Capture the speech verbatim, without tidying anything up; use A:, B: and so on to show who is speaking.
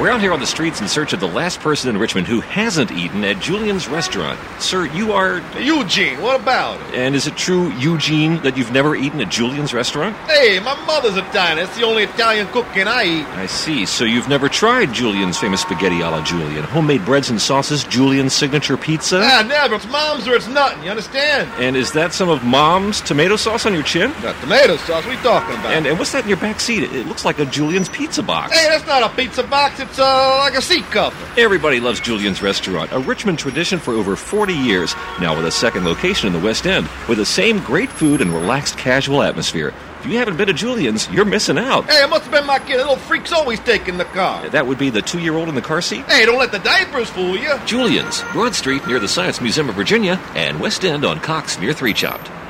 A: We're out here on the streets in search of the last person in Richmond who hasn't eaten at Julian's restaurant. Sir, you are...
B: Eugene, what about it?
A: And is it true, Eugene, that you've never eaten at Julian's restaurant?
B: Hey, my mother's Italian. It's the only Italian cooking I eat.
A: I see. So you've never tried Julian's famous spaghetti a la Julian, homemade breads and sauces, Julian's signature pizza?
B: Ah, never. It's mom's or it's nothing. You understand?
A: And is that some of Mom's tomato sauce on your chin?
B: Not tomato sauce. What are you talking about?
A: And, and what's that in your back seat? It, it looks like a Julian's pizza box.
B: Hey, that's not a pizza box. It's uh, like a seat cover.
A: Everybody loves Julian's restaurant, a Richmond tradition for over forty years, now with a second location in the West End, with the same great food and relaxed, casual atmosphere. If you haven't been to Julian's, you're missing out.
B: Hey, it must have been my kid. The little freak's always taking the car.
A: That would be the two-year-old in the car seat?
B: Hey, don't let the diapers fool you.
A: Julian's, Broad Street near the Science Museum of Virginia, and West End on Cox near Three Chopped.